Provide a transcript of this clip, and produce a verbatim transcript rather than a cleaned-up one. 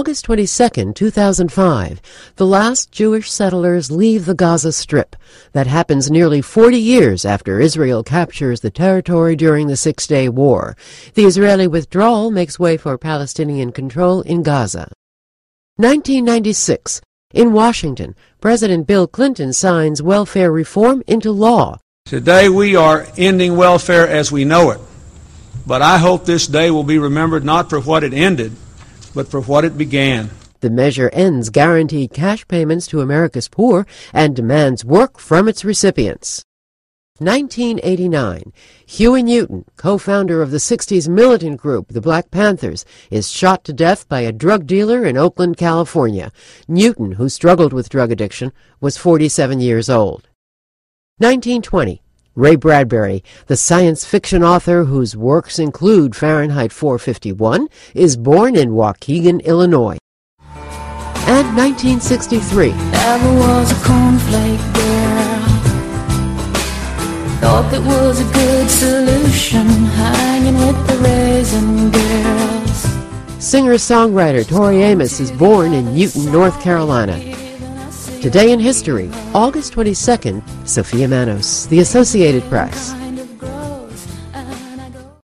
August twenty-second, two thousand five, the last Jewish settlers leave the Gaza Strip. That happens nearly forty years after Israel captures the territory during the Six-Day War. The Israeli withdrawal makes way for Palestinian control in Gaza. nineteen ninety-six. In Washington, President Bill Clinton signs welfare reform into law. Today we are ending welfare as we know it, but I hope this day will be remembered not for what it ended, but for what it began. The measure ends guaranteed cash payments to America's poor and demands work from its recipients. nineteen eighty-nine. Huey Newton, co-founder of the sixties militant group, the Black Panthers, is shot to death by a drug dealer in Oakland, California. Newton, who struggled with drug addiction, was forty-seven years old. nineteen twenty. Ray Bradbury, the science fiction author whose works include Fahrenheit four fifty-one, is born in Waukegan, Illinois. And nineteen sixty-three. Never was a cornflake girl. Thought that was a good solution, hanging with the raisin girls. Singer-songwriter Tori Amos is born in Newton, North Carolina. Today in history, August twenty-second, Sophia Manos, The Associated Press.